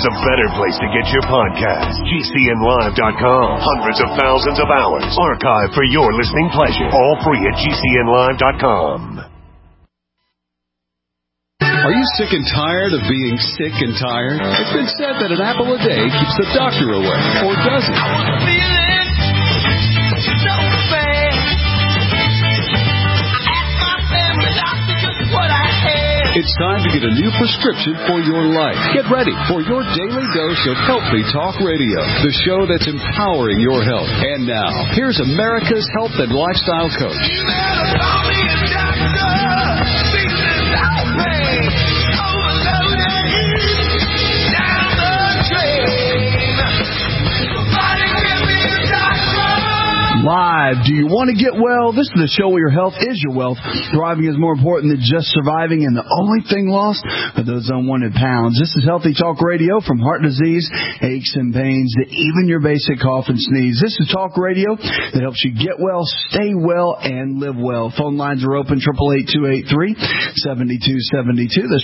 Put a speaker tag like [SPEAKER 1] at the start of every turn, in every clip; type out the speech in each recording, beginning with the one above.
[SPEAKER 1] there's a better place to get your podcast. GCNlive.com. Hundreds of thousands of hours archived for your listening pleasure. All free at GCNlive.com.
[SPEAKER 2] Are you sick and tired of being sick and tired? It's been said that an apple a day keeps the doctor away, or does it?
[SPEAKER 3] I was feeling so bad. I asked my family doctor just what I had.
[SPEAKER 2] It's time to get a new prescription for your life. Get ready for your daily dose of Healthy Talk Radio, the show that's empowering your health. And now, here's America's health and lifestyle coach.
[SPEAKER 3] You better call me a doctor. Feeling out pain. Overloaded. Down the drain. Somebody give me a doctor.
[SPEAKER 4] Live. Do you want to get well? This is the show where your health is your wealth. Thriving is more important than just surviving, and the only thing lost are those unwanted pounds. This is Healthy Talk Radio, from heart disease, aches and pains, to even your basic cough and sneeze. This is talk radio that helps you get well, stay well, and live well. Phone lines are open, 888-283-7272. That's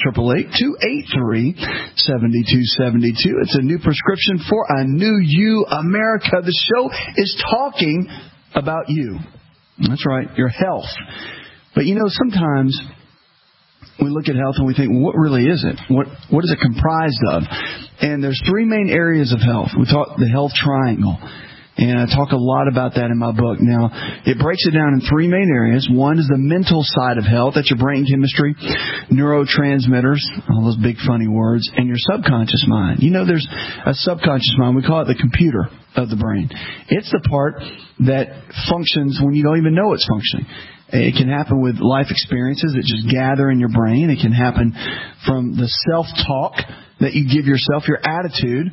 [SPEAKER 4] 888-283-7272. It's a new prescription for a new you, America. The show is talking about you. That's right, your health. But sometimes we look at health and we think, well, what really is it? What is it comprised of? And there's three main areas of health. We talk the health triangle. And I talk a lot about that in my book. Now, it breaks it down in three main areas. One is the mental side of health. That's your brain chemistry, neurotransmitters, all those big funny words, and your subconscious mind. There's a subconscious mind. We call it the computer of the brain. It's the part that functions when you don't even know it's functioning. It can happen with life experiences that just gather in your brain. It can happen from the self-talk that you give yourself, your attitude.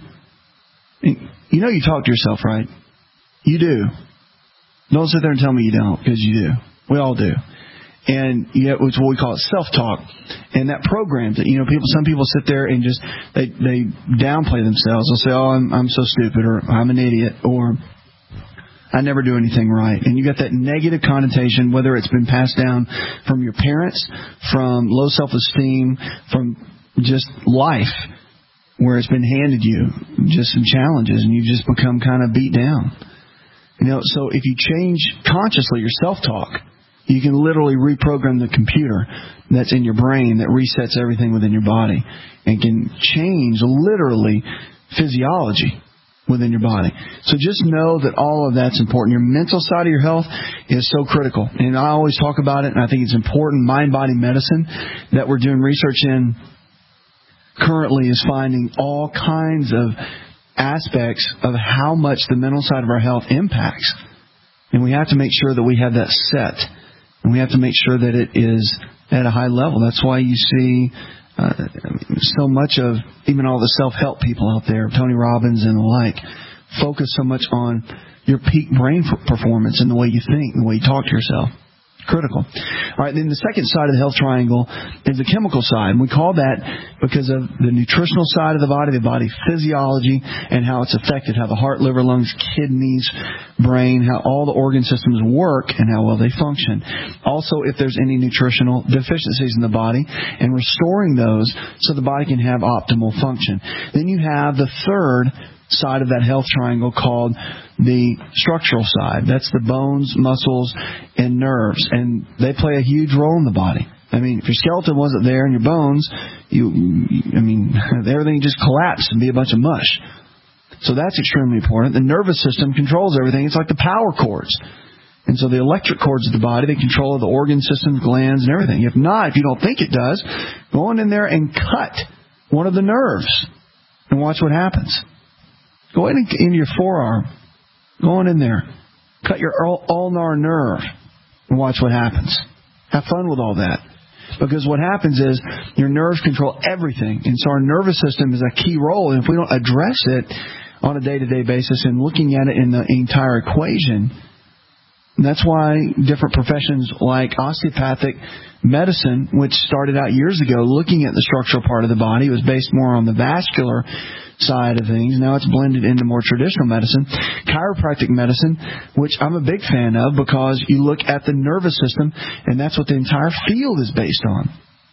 [SPEAKER 4] You talk to yourself, right? You do. Don't sit there and tell me you don't, because you do. We all do. And it's what we call it self-talk. And that programs it. Some people sit there and just they downplay themselves. They'll say, "Oh, I'm so stupid," or "I'm an idiot," or "I never do anything right." And you got that negative connotation, whether it's been passed down from your parents, from low self-esteem, from just life, where it's been handed you just some challenges, and you just become kind of beat down. So if you change consciously your self-talk, you can literally reprogram the computer that's in your brain that resets everything within your body and can change literally physiology within your body. So just know that all of that's important. Your mental side of your health is so critical. And I always talk about it, and I think it's important. Mind-body medicine that we're doing research in currently is finding all kinds of aspects of how much the mental side of our health impacts. And we have to make sure that we have that set. And we have to make sure that it is at a high level. That's why you see so much of even all the self-help people out there, Tony Robbins and the like, focus so much on your peak brain performance and the way you think, the way you talk to yourself. Critical. All right, then the second side of the health triangle is the chemical side. And we call that because of the nutritional side of the body physiology, and how it's affected, how the heart, liver, lungs, kidneys, brain, how all the organ systems work and how well they function. Also, if there's any nutritional deficiencies in the body, and restoring those so the body can have optimal function. Then you have the third side of that health triangle called the structural side. That's the bones, muscles, and nerves, and they play a huge role in the body. If your skeleton wasn't there and your bones, everything just collapsed and be a bunch of mush. So that's extremely important. The nervous system controls everything. It's like the power cords. And so the electric cords of the body, they control the organ systems, glands, and everything. If you don't think it does, go on in there and cut one of the nerves and watch what happens. Go ahead into your forearm. Go on in there. Cut your ulnar nerve and watch what happens. Have fun with all that. Because what happens is your nerves control everything. And so our nervous system is a key role. And if we don't address it on a day-to-day basis and looking at it in the entire equation, that's why different professions like osteopathic medicine, which started out years ago looking at the structural part of the body, was based more on the vascular side of things. Now it's blended into more traditional medicine. Chiropractic medicine, which I'm a big fan of because you look at the nervous system, and that's what the entire field is based on.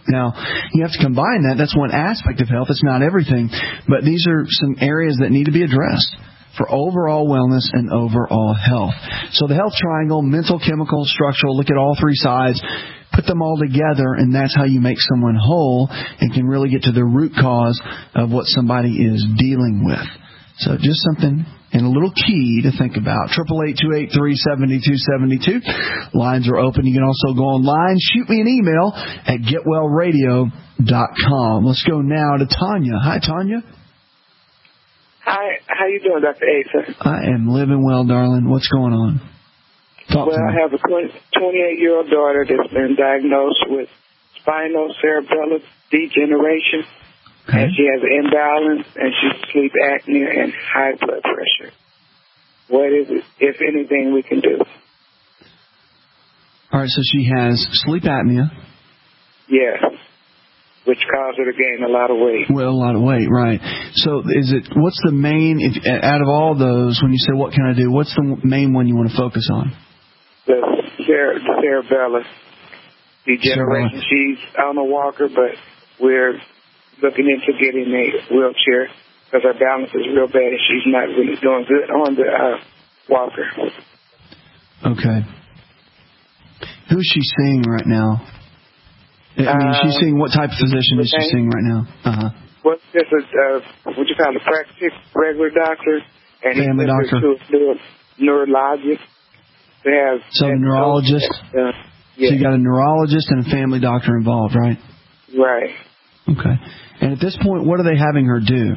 [SPEAKER 4] Now, you have to combine that. That's one aspect of health. It's not everything. But these are some areas that need to be addressed for overall wellness and overall health. So the health triangle, mental, chemical, structural, look at all three sides, put them all together, and that's how you make someone whole and can really get to the root cause of what somebody is dealing with. So just something and a little key to think about. 888-283-7272. Lines are open. You can also go online. Shoot me an email at getwellradio.com. Let's go now to Tanya. Hi, Tanya.
[SPEAKER 5] Hi. How you doing, Dr. Asa?
[SPEAKER 4] I am living well, darling. What's going on? Talk to me.
[SPEAKER 5] I have a 28-year-old daughter that's been diagnosed with spinal cerebellar degeneration. Okay. And she has an imbalance, and she's sleep apnea and high blood pressure. What is it, if anything, we can do?
[SPEAKER 4] All right, so she has sleep apnea.
[SPEAKER 5] Yes, which caused her to gain a lot of weight.
[SPEAKER 4] Well, a lot of weight, right. So what's the main, out of all those, when you say what can I do, what's the main one you want to focus on?
[SPEAKER 5] The cerebellar degeneration. She's on a walker, but we're looking into getting a wheelchair because her balance is real bad and she's not really doing good on the walker.
[SPEAKER 4] Okay. Who's she seeing right now? I mean, she's seeing what type of physician is she seeing right now?
[SPEAKER 5] Well, this is what you call a practice regular doctor, and
[SPEAKER 4] family doctor
[SPEAKER 5] to a neurologist. They have
[SPEAKER 4] a neurologist.
[SPEAKER 5] Yeah.
[SPEAKER 4] So you got a neurologist and a family doctor involved, right?
[SPEAKER 5] Right.
[SPEAKER 4] Okay. And at this point, what are they having her do?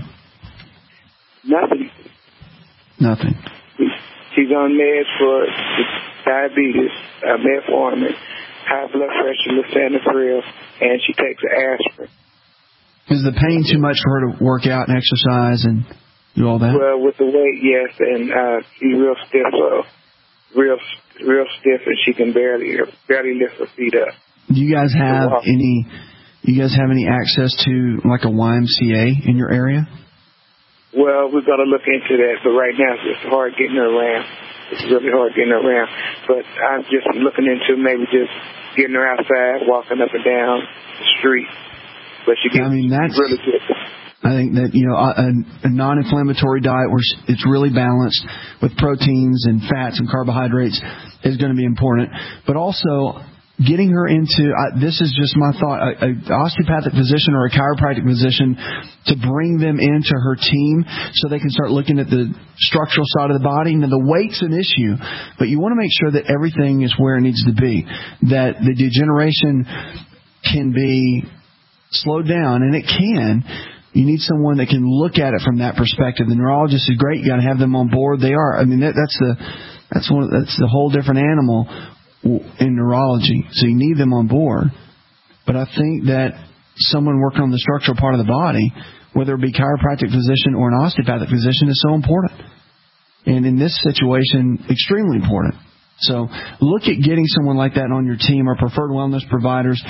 [SPEAKER 4] Nothing.
[SPEAKER 5] She's on meds for diabetes, metformin, high blood pressure, lisinopril, and she takes aspirin.
[SPEAKER 4] Is the pain too much for her to work out and exercise and do all that?
[SPEAKER 5] Well, with the weight, yes, and she's real stiff, real stiff, and she can barely lift her feet up.
[SPEAKER 4] Do you guys have any access to like a YMCA in your area?
[SPEAKER 5] Well, we're going to look into that, but right now it's just hard getting her around. It's really hard getting her around. But I'm just looking into maybe just getting her outside, walking up and down the street. But she gets really good.
[SPEAKER 4] I think that, a non-inflammatory diet where it's really balanced with proteins and fats and carbohydrates is going to be important. But also getting her into, this is just my thought, an osteopathic physician or a chiropractic physician to bring them into her team so they can start looking at the structural side of the body. Now, the weight's an issue, but you want to make sure that everything is where it needs to be, that the degeneration can be slowed down, and it can. You need someone that can look at it from that perspective. The neurologist is great. You got to have them on board. They are. I mean, that's the whole different animal in neurology. So you need them on board. But I think that someone working on the structural part of the body, whether it be a chiropractic physician or an osteopathic physician, is so important. And in this situation, extremely important. So look at getting someone like that on your team. Our preferred wellness providers,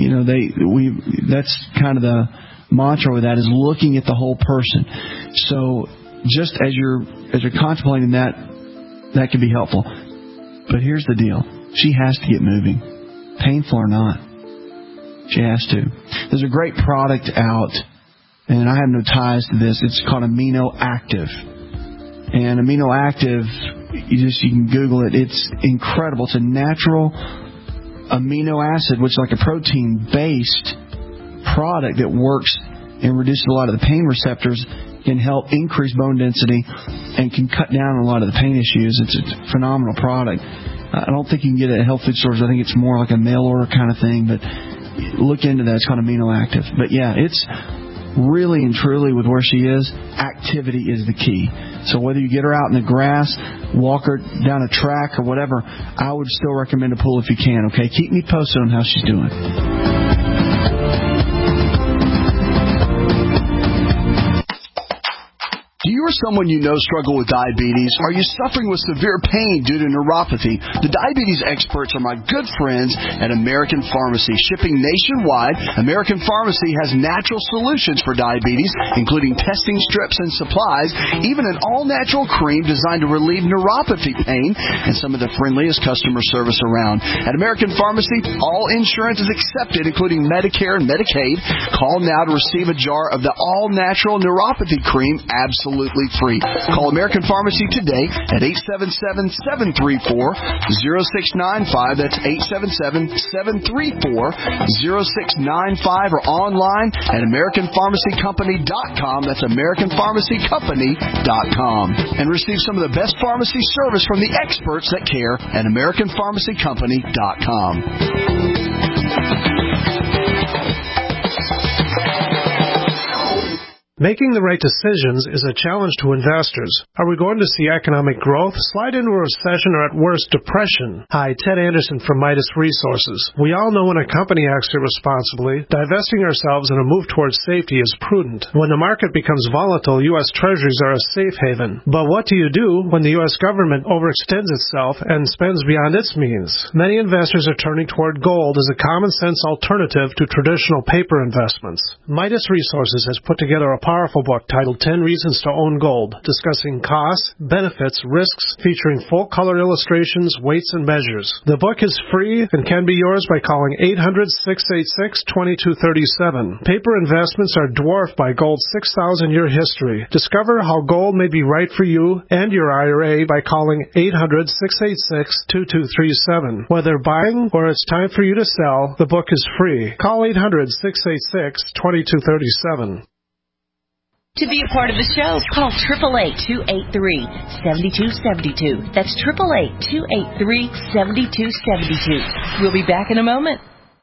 [SPEAKER 4] that's kind of the mantra with that, is looking at the whole person. So just as you're contemplating that can be helpful. But here's the deal. She has to get moving, painful or not. She has to. There's a great product out, and I have no ties to this. It's called Amino Active. And Amino Active, you can Google it. It's incredible. It's a natural amino acid, which is like a protein-based product that works and reduces a lot of the pain receptors, can help increase bone density, and can cut down a lot of the pain issues. It's a phenomenal product. I don't think you can get it at health food stores. I think it's more like a mail order kind of thing, but look into that. It's called Amino Active. But yeah, it's really and truly, with where she is, activity is the key. So whether you get her out in the grass, walk her down a track or whatever, I would still recommend a pool if you can, okay? Keep me posted on how she's doing. Do you or someone you know struggle with diabetes, are you suffering with severe pain due to neuropathy? The diabetes experts are my good friends at American Pharmacy. Shipping nationwide, American Pharmacy has natural solutions for diabetes, including testing strips and supplies, even an all-natural cream designed to relieve neuropathy pain, and some of the friendliest customer service around. At American Pharmacy, all insurance is accepted, including Medicare and Medicaid. Call now to receive a jar of the all-natural neuropathy cream absolutely free. Call American Pharmacy today at 877-734-0695. That's 877-734-0695, or online at AmericanPharmacyCompany.com. That's AmericanPharmacyCompany.com. And receive some of the best pharmacy service from the experts that care at AmericanPharmacyCompany.com.
[SPEAKER 6] Making the right decisions is a challenge to investors. Are we going to see economic growth, slide into a recession, or at worst, depression? Hi, Ted Anderson from Midas Resources. We all know when a company acts irresponsibly, divesting ourselves in a move towards safety is prudent. When the market becomes volatile, U.S. Treasuries are a safe haven. But what do you do when the U.S. government overextends itself and spends beyond its means? Many investors are turning toward gold as a common-sense alternative to traditional paper investments. Midas Resources has put together a powerful book titled 10 Reasons to Own Gold, discussing costs, benefits, risks, featuring full-color illustrations, weights, and measures. The book is free and can be yours by calling 800-686-2237. Paper investments are dwarfed by gold's 6,000-year history. Discover how gold may be right for you and your IRA by calling 800-686-2237. Whether buying or it's time for you to sell, the book is free. Call 800-686-2237.
[SPEAKER 7] To be a part of the show, call 888-283-7272. That's 888-283-7272. We'll be back in a moment.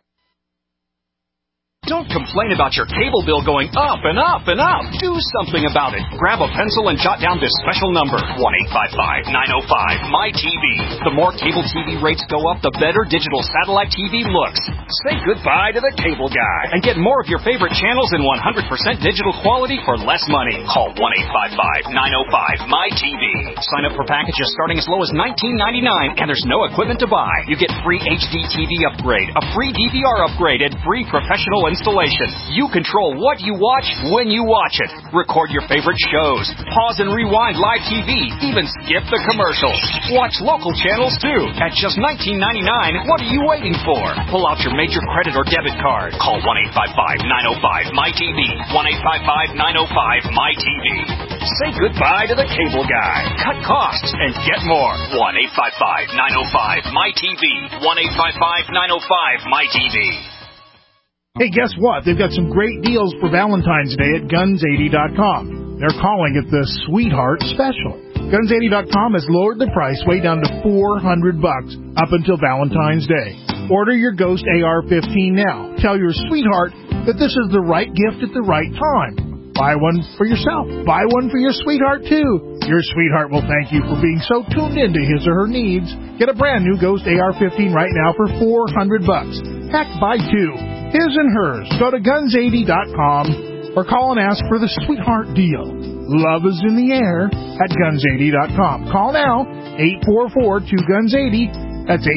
[SPEAKER 8] Don't complain about your cable bill going up and up and up. Do something about it. Grab a pencil and jot down this special number, 1-855-905-MY-TV. The more cable TV rates go up, the better digital satellite TV looks. Say goodbye to the cable guy and get more of your favorite channels in 100% digital quality for less money. Call 1-855-905-MY-TV. Sign up for packages starting as low as $19.99, and there's no equipment to buy. You get free HD TV upgrade, a free DVR upgrade, and free professional installation. You control what you watch when you watch it. Record your favorite shows. Pause and rewind live TV. Even skip the commercials. Watch local channels too. At just $19.99, what are you waiting for? Pull out your major credit or debit card. Call 1-855-905-MY-TV. 1-855-905-MY-TV. Say goodbye to the cable guy. Cut costs and get more. 1-855-905-MY-TV. 1-855-905-MY-TV.
[SPEAKER 9] Hey, guess what? They've got some great deals for Valentine's Day at Guns80.com. They're calling it the Sweetheart Special. Guns80.com has lowered the price way down to $400 up until Valentine's Day. Order your Ghost AR-15 now. Tell your sweetheart that this is the right gift at the right time. Buy one for yourself. Buy one for your sweetheart, too. Your sweetheart will thank you for being so tuned into his or her needs. Get a brand new Ghost AR-15 right now for $400. Heck, buy two. His and hers. Go to Guns80.com or call and ask for the Sweetheart Deal. Love is in the air at Guns80.com. Call now, 844-2GUNS80. That's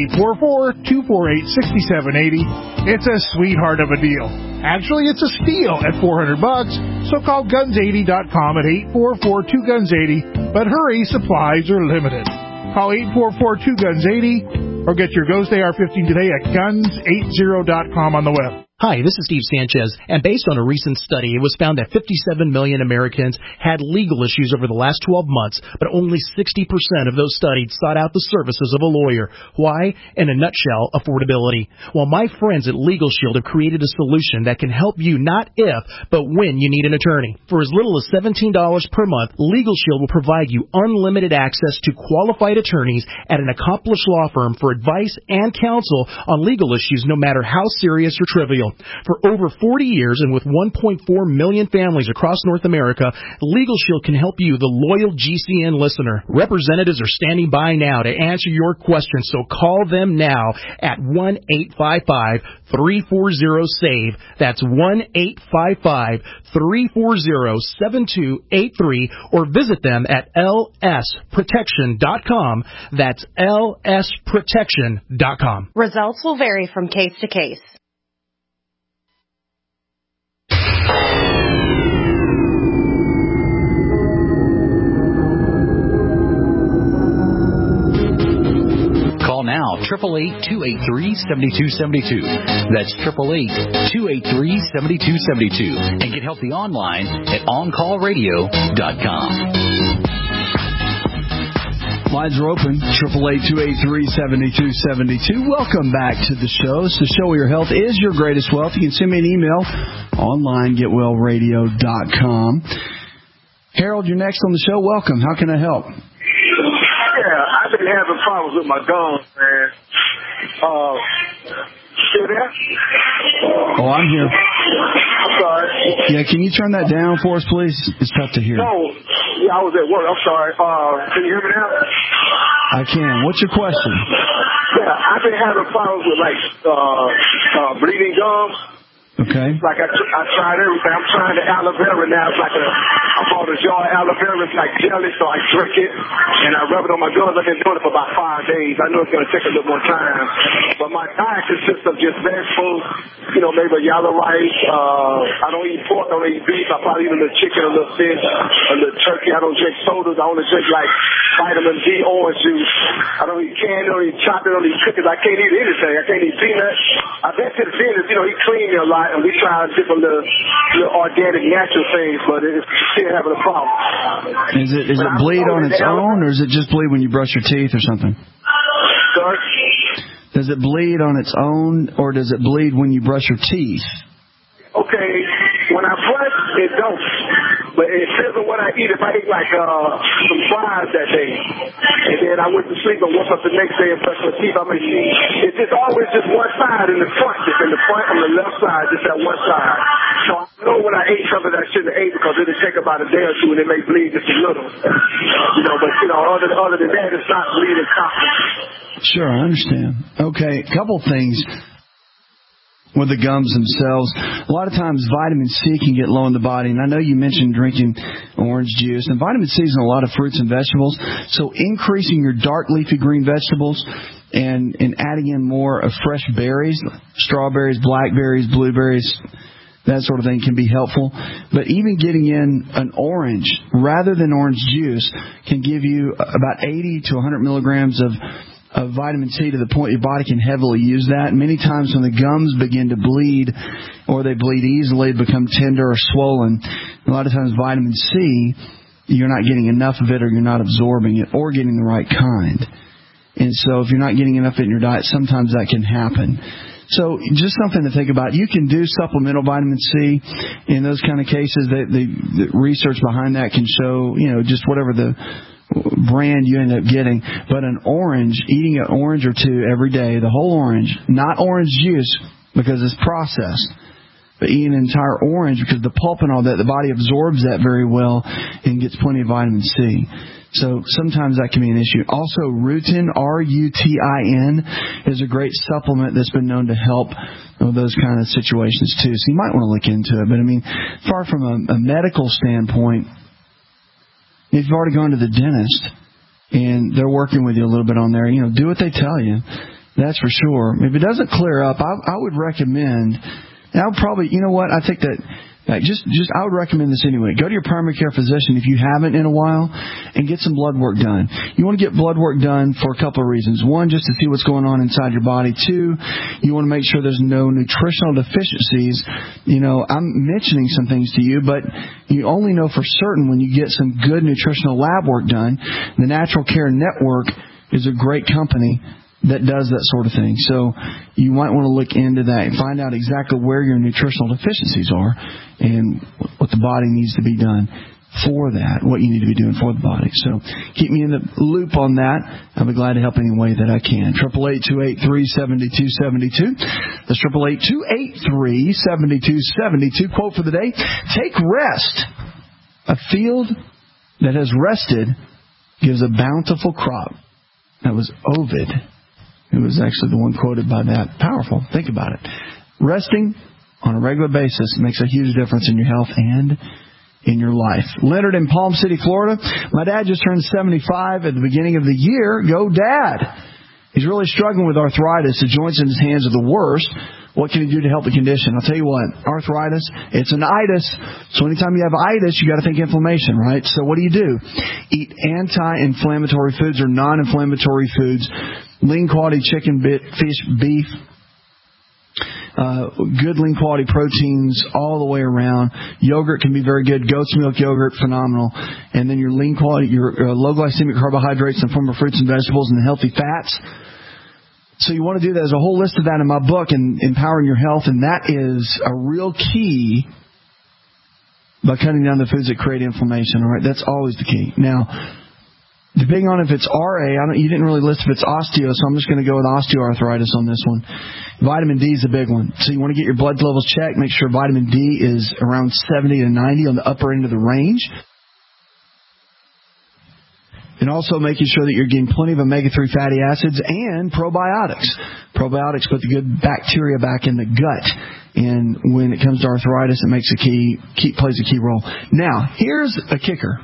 [SPEAKER 9] 844-248-6780. It's a sweetheart of a deal. Actually, it's a steal at $400. So call Guns80.com at 844-2GUNS80. But hurry, supplies are limited. Call 844-2GUNS80 or get your Ghost AR-15 today at Guns80.com on the web.
[SPEAKER 10] Hi, this is Steve Sanchez, and based on a recent study, it was found that 57 million Americans had legal issues over the last 12 months, but only 60% of those studied sought out the services of a lawyer. Why? In a nutshell, affordability. Well, my friends at Legal Shield have created a solution that can help you not if, but when you need an attorney. For as little as $17 per month, Legal Shield will provide you unlimited access to qualified attorneys at an accomplished law firm for advice and counsel on legal issues, no matter how serious or trivial. Shield. For over 40 years and with 1.4 million families across North America, Legal Shield can help you, the loyal GCN listener. Representatives are standing by now to answer your questions, so call them now at 1-855-340-SAVE. That's 1-855-340-7283, or visit them at lsprotection.com. That's lsprotection.com.
[SPEAKER 11] Results will vary from case to case.
[SPEAKER 12] Call now, 888-283-7272. That's 888-283-7272. And get healthy online at OnCallRadio.com.
[SPEAKER 4] Lines are open, 888-283-7272. Welcome back to the show. It's the show where your health is your greatest wealth. You can send me an email online, getwellradio.com. Harold, you're next on the show. Welcome. How can I help?
[SPEAKER 13] Yeah, I've been having problems with my gums, man. Still there?
[SPEAKER 4] Oh, I'm here.
[SPEAKER 13] I'm sorry.
[SPEAKER 4] Yeah, can you turn that down for us, please? It's tough to hear.
[SPEAKER 13] No. Yeah, I was at work. I'm sorry. Can you hear me now?
[SPEAKER 4] I can. What's your question?
[SPEAKER 13] Yeah, I've been having problems with, like, bleeding gums.
[SPEAKER 4] Okay.
[SPEAKER 13] Like, I tried everything. I'm trying the aloe vera now. It's like I bought a jar of aloe vera. It's like jelly, so I drink it, and I rub it on my gums. I've been doing it for about 5 days. I know it's going to take a little more time. But my diet consists of just vegetables, maybe a yellow rice. I don't eat pork. I don't eat beef. I probably eat a little chicken, a little fish, a little turkey. I don't drink sodas. I only drink, like, vitamin D orange juice. I don't eat candy. I don't eat chocolate. I don't eat cookies. I can't eat anything. I can't eat peanuts. I've been to the dentist. He cleaned me a lot. And we try different little organic, natural things, but it's still having a problem.
[SPEAKER 4] Is it bleed on its own, or is it just bleed when you brush your teeth or something?
[SPEAKER 13] Sorry?
[SPEAKER 4] Does it bleed on its own, or does it bleed when you brush your teeth?
[SPEAKER 13] Okay, when I brush, it don't. But it depends on what I eat. If I eat, like, some fries that day, and then I went to sleep and woke up the next day and brushed my teeth, I may see it's just always just one side in the front. Just in the front on the left side, just that one side. So I know when I ate something that I shouldn't have ate because it'll take about a day or two and it may bleed just a little. But, other than that, it's not bleeding constantly.
[SPEAKER 4] Sure, I understand. Okay, a couple things with the gums themselves. A lot of times vitamin C can get low in the body, and I know you mentioned drinking orange juice, and vitamin C is in a lot of fruits and vegetables, so increasing your dark leafy green vegetables and adding in more of fresh berries, strawberries, blackberries, blueberries, that sort of thing can be helpful. But even getting in an orange rather than orange juice can give you about 80 to 100 milligrams of vitamin C to the point your body can heavily use that. And many times when the gums begin to bleed or they bleed easily, become tender or swollen, a lot of times vitamin C, you're not getting enough of it or you're not absorbing it or getting the right kind. And so if you're not getting enough in your diet, sometimes that can happen. So just something to think about. You can do supplemental vitamin C in those kind of cases. The research behind that can show, just whatever the brand you end up getting. But an orange, eating an orange or two every day, the whole orange, not orange juice because it's processed, but eating an entire orange because the pulp and all that, the body absorbs that very well and gets plenty of vitamin C. So sometimes that can be an issue. Also, Rutin, R-U-T-I-N, is a great supplement that's been known to help those kind of situations too. So you might want to look into it. But far from a medical standpoint, if you've already gone to the dentist and they're working with you a little bit on there, do what they tell you. That's for sure. If it doesn't clear up, I would recommend, and I would probably, I think that just I would recommend this anyway. Go to your primary care physician if you haven't in a while and get some blood work done. You want to get blood work done for a couple of reasons. One, just to see what's going on inside your body. Two, you want to make sure there's no nutritional deficiencies. I'm mentioning some things to you, but you only know for certain when you get some good nutritional lab work done. The Natural Care Network is a great company that does that sort of thing. So you might want to look into that and find out exactly where your nutritional deficiencies are and what the body needs to be done. for that, what you need to be doing for the body. So keep me in the loop on that. I'll be glad to help any way that I can. 888-283-7272. That's 888-283-7272. Quote for the day: take rest. A field that has rested gives a bountiful crop. That was Ovid. It was actually the one quoted by that. Powerful. Think about it. Resting on a regular basis makes a huge difference in your health and in your life. Leonard in Palm City, Florida. My dad just turned 75 at the beginning of the year. Go, Dad! He's really struggling with arthritis. The joints in his hands are the worst. What can he do to help the condition? I'll tell you what, arthritis, it's an itis. So anytime you have itis, you got to think inflammation, right? So what do? Eat anti-inflammatory foods or non-inflammatory foods. Lean quality chicken, fish, beef. Good lean quality proteins all the way around. Yogurt can be very good. Goat's milk yogurt, phenomenal. And then your lean quality, your low glycemic carbohydrates in the form of fruits and vegetables and healthy fats. So you want to do that. There's a whole list of that in my book, Empowering Your Health, and that is a real key by cutting down the foods that create inflammation. All right, that's always the key. Now, depending on if it's RA, you didn't really list if it's osteo, so I'm just going to go with osteoarthritis on this one. Vitamin D is a big one. So you want to get your blood levels checked. Make sure vitamin D is around 70 to 90 on the upper end of the range. And also making sure that you're getting plenty of omega-3 fatty acids and probiotics. Probiotics put the good bacteria back in the gut. And when it comes to arthritis, it plays a key role. Now, here's a kicker.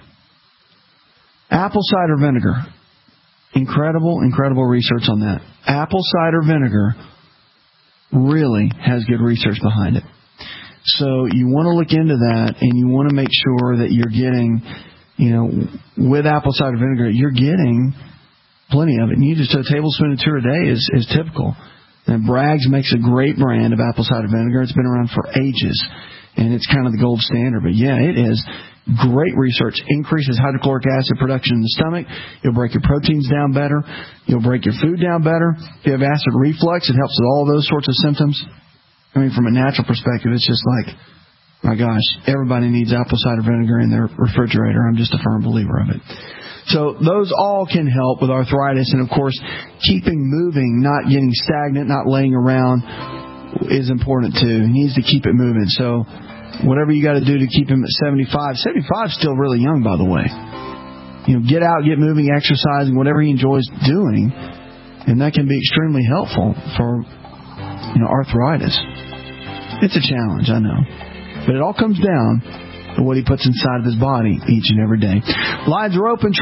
[SPEAKER 4] Apple cider vinegar. Incredible research on that. Apple cider vinegar really has good research behind it. So you want to look into that, and you want to make sure that you're getting, with apple cider vinegar, you're getting plenty of it. And just a tablespoon or two a day is typical. And Bragg's makes a great brand of apple cider vinegar. It's been around for ages, and it's kind of the gold standard. But yeah, it is. Great research. Increases hydrochloric acid production in the stomach. You'll break your proteins down better. You'll break your food down better. If you have acid reflux, it helps with all those sorts of symptoms. I mean, from a natural perspective, it's just like, my gosh, everybody needs apple cider vinegar in their refrigerator. I'm just a firm believer of it. So those all can help with arthritis. And, of course, keeping moving, not getting stagnant, not laying around is important, too. He needs to keep it moving. So whatever you got to do to keep him at 75. 75 is still really young, by the way. Get out, get moving, exercising, whatever he enjoys doing. And that can be extremely helpful for, arthritis. It's a challenge, I know. But it all comes down to what he puts inside of his body each and every day. Lines are open,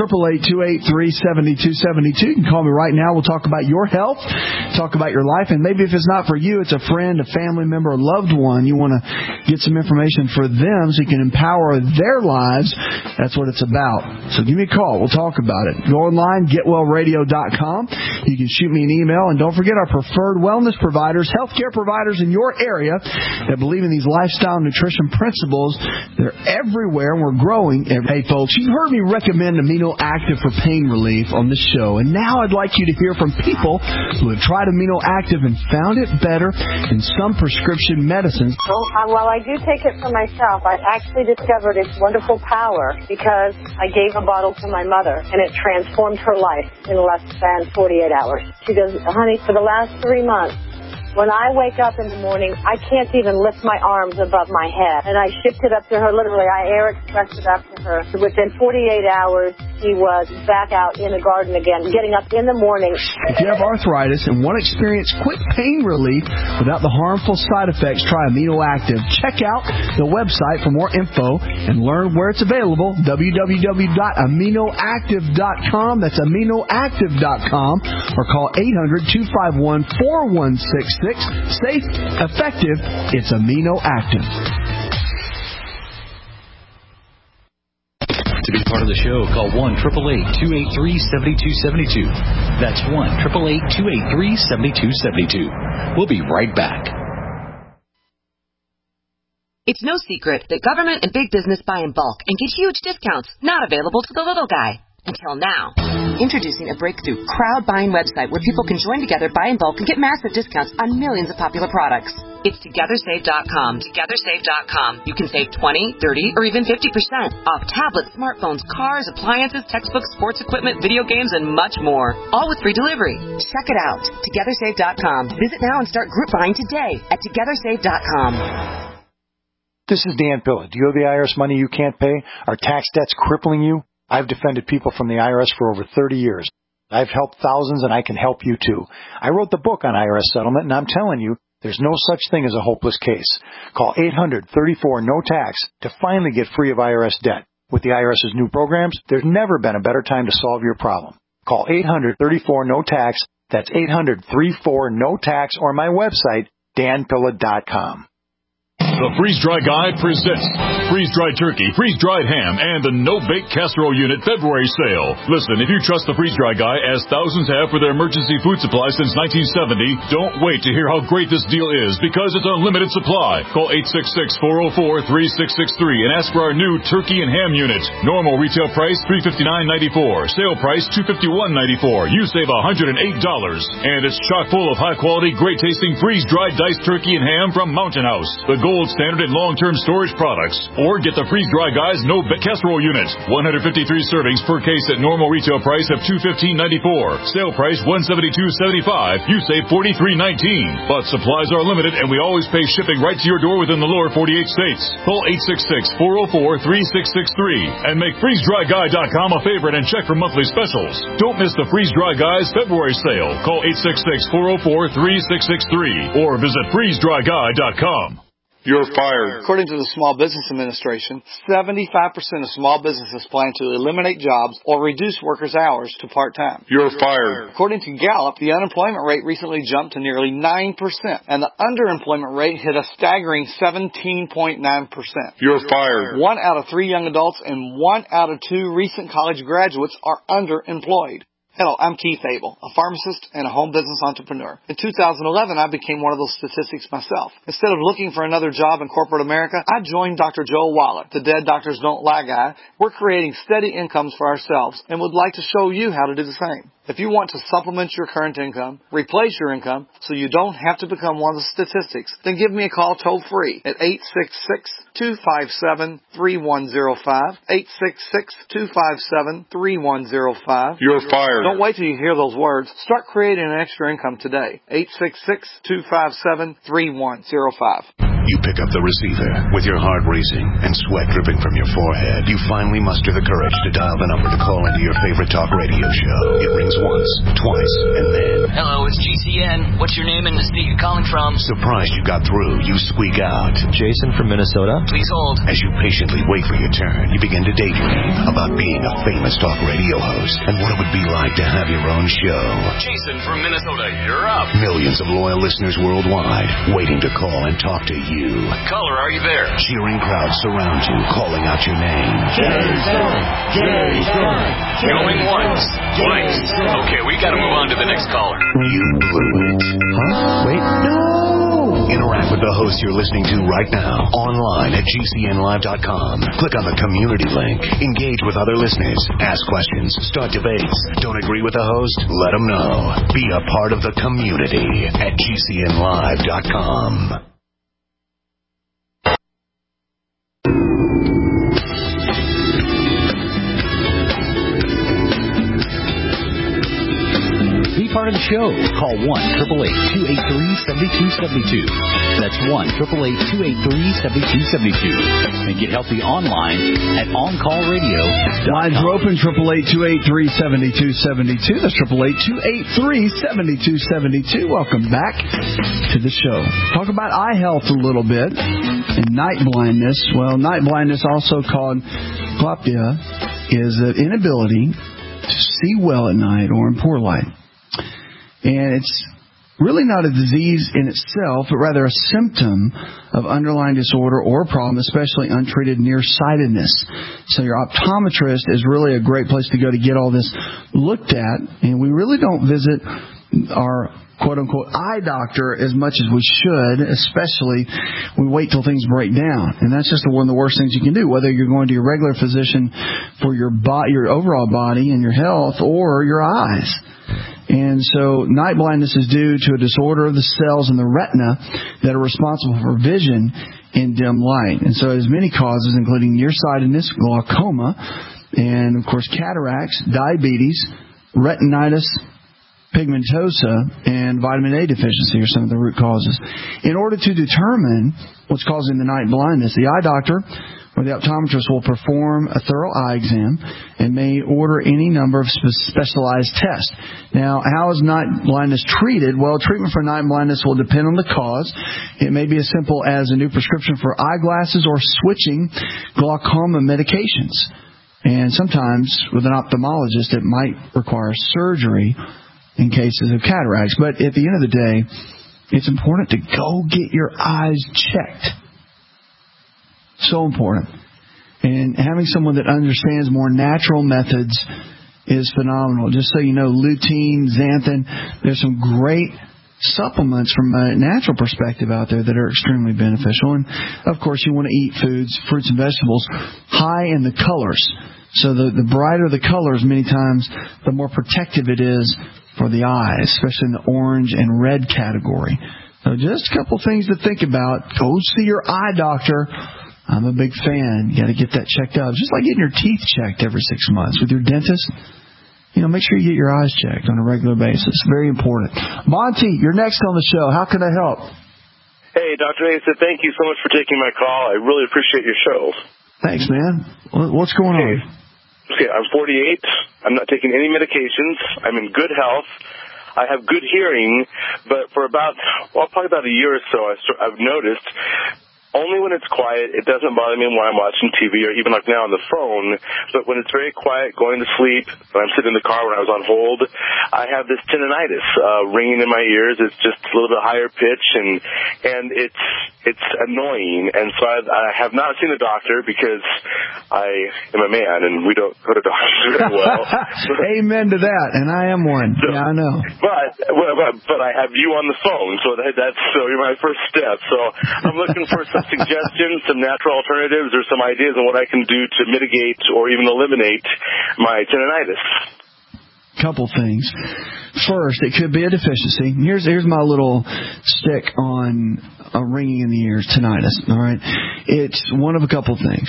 [SPEAKER 4] 888-283-7272. You can call me right now. We'll talk about your health, talk about your life, and maybe if it's not for you, it's a friend, a family member, a loved one. You want to get some information for them so you can empower their lives. That's what it's about. So give me a call. We'll talk about it. Go online, getwellradio.com. You can shoot me an email, and don't forget our preferred wellness providers, healthcare providers in your area that believe in these lifestyle nutrition principles. They're everywhere, and we're growing. Hey, folks, you've heard me recommend Amino Active for pain relief on this show, and now I'd like you to hear from people who have tried Amino Active and found it better than some prescription medicines.
[SPEAKER 11] Well, I do take it for myself. I actually discovered its wonderful power because I gave a bottle to my mother, and it transformed her life in less than 48 hours. She goes, honey, for the last 3 months, when I wake up in the morning, I can't even lift my arms above my head. And I shipped it up to her, literally. I air expressed it up to her. Within 48 hours, she was back out in the garden again, getting up in the morning.
[SPEAKER 4] If you have arthritis and want to experience quick pain relief without the harmful side effects, try Amino Active. Check out the website for more info and learn where it's available, www.aminoactive.com. That's aminoactive.com, or call 800-251-4166. Safe, effective, it's Amino Active.
[SPEAKER 12] To be part of the show, call 1-888-283-7272. That's 1-888-283-7272. We'll be right back.
[SPEAKER 14] It's no secret that government and big business buy in bulk and get huge discounts not available to the little guy. Until now. Introducing a breakthrough crowd buying website where people can join together, buy in bulk, and get massive discounts on millions of popular products. It's TogetherSave.com. TogetherSave.com. You can save 20, 30, or even 50% off tablets, smartphones, cars, appliances, textbooks, sports equipment, video games, and much more. All with free delivery. Check it out. TogetherSave.com. Visit now and start group buying today at TogetherSave.com.
[SPEAKER 15] This is Dan Pilla. Do you owe the IRS money you can't pay? Are tax debts crippling you? I've defended people from the IRS for over 30 years. I've helped thousands, and I can help you too. I wrote the book on IRS settlement, and I'm telling you, there's no such thing as a hopeless case. Call 800-34-NO-TAX to finally get free of IRS debt. With the IRS's new programs, there's never been a better time to solve your problem. Call 800-34-NO-TAX. That's 800-34-NO-TAX, or my website, danpilla.com.
[SPEAKER 16] The Freeze-Dry Guy presents freeze-dried turkey, freeze-dried ham, and the no-bake casserole unit February sale. Listen, if you trust the Freeze-Dry Guy, as thousands have for their emergency food supply since 1970, don't wait to hear how great this deal is, because it's unlimited supply. Call 866-404-3663 and ask for our new turkey and ham unit. Normal retail price $359.94. Sale price $251.94. You save $108. And it's chock full of high-quality, great-tasting freeze-dried diced turkey and ham from Mountain House, the gold standard in long-term storage products. Or get the Freeze-Dry Guy's no-bake casserole unit. 153 servings per case at normal retail price of $215.94. Sale price $172.75. You save $43.19. But supplies are limited, and we always pay shipping right to your door within the lower 48 states. Call 866-404-3663 and make FreezeDryGuy.com a favorite and check for monthly specials. Don't miss the Freeze-Dry Guy's February sale. Call 866-404-3663 or visit FreezeDryGuy.com.
[SPEAKER 17] You're fired. According to the Small Business Administration, 75% of small businesses plan to eliminate jobs or reduce workers' hours to part-time. You're fired. According to Gallup, the unemployment rate recently jumped to nearly 9%, and the underemployment rate hit a staggering 17.9%. You're fired. 1 out of 3 young adults and 1 out of 2 recent college graduates are underemployed. Hello, I'm Keith Abel, a pharmacist and a home business entrepreneur. In 2011, I became one of those statistics myself. Instead of looking for another job in corporate America, I joined Dr. Joel Wallach, the Dead Doctors Don't Lie guy. We're creating steady incomes for ourselves and would like to show you how to do the same. If you want to supplement your current income, replace your income, so you don't have to become one of the statistics, then give me a call toll-free at 866-257-3105, 866-257-3105. You're fired. Don't wait till you hear those words. Start creating an extra income today. 866-257-3105.
[SPEAKER 1] You pick up the receiver with your heart racing and sweat dripping from your forehead. You finally muster the courage to dial the number to call into your favorite talk radio show. It rings once, twice, and then...
[SPEAKER 18] Hello, it's GCN. What's your name and the state you're calling from?
[SPEAKER 1] Surprised you got through, you squeak out.
[SPEAKER 18] Jason from Minnesota. Please hold.
[SPEAKER 1] As you patiently wait for your turn, you begin to daydream about being a famous talk radio host and what it would be like to have your own show.
[SPEAKER 18] Jason from Minnesota, you're up.
[SPEAKER 1] Millions of loyal listeners worldwide waiting to call and talk to you.
[SPEAKER 18] Caller, are you there?
[SPEAKER 1] Cheering crowds surround you, calling out your name.
[SPEAKER 18] Jason! Jason! Going once, twice. Okay, we gotta move on to the next caller.
[SPEAKER 1] You blew it. Huh? Wait, no! Interact with the host you're listening to right now, online at GCNlive.com. Click on the community link. Engage with other listeners. Ask questions. Start debates. Don't agree with the host? Let them know. Be a part of the community at GCNlive.com.
[SPEAKER 12] Be part of the show. Call 1-888-283-7272. That's 1-888-283-7272. And get healthy online at OnCallRadio.com.
[SPEAKER 4] Lines are open, 888-283-7272. That's 888-283-7272. Welcome back to the show. Talk about eye health a little bit and night blindness. Well, night blindness, also called gloptia, is an inability to see well at night or in poor light. And it's really not a disease in itself, but rather a symptom of underlying disorder or problem, especially untreated nearsightedness. So your optometrist is really a great place to go to get all this looked at. And we really don't visit our quote-unquote eye doctor as much as we should, especially we wait till things break down. And that's just one of the worst things you can do, whether you're going to your regular physician for your overall body and your health or your eyes. And so night blindness is due to a disorder of the cells in the retina that are responsible for vision in dim light. And so it has many causes, including nearsightedness, glaucoma, and, of course, cataracts, diabetes, retinitis pigmentosa, and vitamin A deficiency are some of the root causes. In order to determine what's causing the night blindness, the eye doctor or the optometrist will perform a thorough eye exam and may order any number of specialized tests. Now, how is night blindness treated? Well, treatment for night blindness will depend on the cause. It may be as simple as a new prescription for eyeglasses or switching glaucoma medications. And sometimes, with an ophthalmologist, it might require surgery in cases of cataracts. But at the end of the day, it's important to go get your eyes checked. So important. And having someone that understands more natural methods is phenomenal. Just so you know, lutein, xanthan, there's some great supplements from a natural perspective out there that are extremely beneficial. And, of course, you want to eat foods, fruits and vegetables, high in the colors. So the brighter the colors, many times, the more protective it is for the eyes, especially in the orange and red category. So just a couple things to think about. Go see your eye doctor. I'm a big fan. You got to get that checked out. Just like getting your teeth checked every 6 months with your dentist. Make sure you get your eyes checked on a regular basis. Very important. Monty, you're next on the show. How can I help?
[SPEAKER 19] Hey, Dr. Asa, thank you so much for taking my call. I really appreciate your show.
[SPEAKER 4] Thanks, man. What's going on?
[SPEAKER 19] Okay, I'm 48. I'm not taking any medications. I'm in good health. I have good hearing, but for probably about a year or so, I've noticed only when it's quiet, it doesn't bother me when I'm watching TV or even like now on the phone. But when it's very quiet, going to sleep, when I'm sitting in the car when I was on hold, I have this tinnitus ringing in my ears. It's just a little bit higher pitch, and it's annoying. And so I have not seen a doctor because I am a man and we don't go to doctors very well.
[SPEAKER 4] Amen to that, and I am one. So, yeah, I know.
[SPEAKER 19] But I have you on the phone, so you're my first step. So I'm looking for some suggestions, some natural alternatives, or some ideas on what I can do to mitigate or even eliminate my tinnitus.
[SPEAKER 4] Couple things. First, it could be a deficiency. Here's my little stick on ringing in the ears, tinnitus. All right, it's one of a couple things.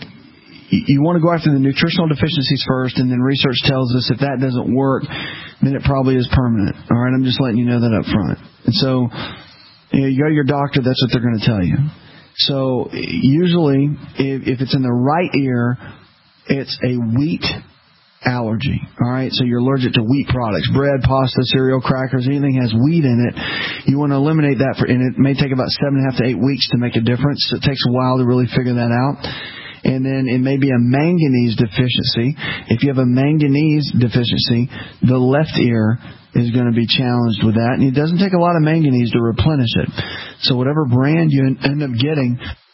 [SPEAKER 4] You want to go after the nutritional deficiencies first, and then research tells us if that doesn't work, then it probably is permanent. All right, I'm just letting you know that up front. And so, you go to your doctor, that's what they're going to tell you. So usually, if it's in the right ear, it's a wheat allergy. All right, so you're allergic to wheat products, bread, pasta, cereal, crackers, anything has wheat in it. You want to eliminate that, and it may take about 7.5 to 8 weeks to make a difference. It takes a while to really figure that out. And then it may be a manganese deficiency. If you have a manganese deficiency, the left ear is going to be challenged with that. And it doesn't take a lot of manganese to replenish it. So whatever brand you end up getting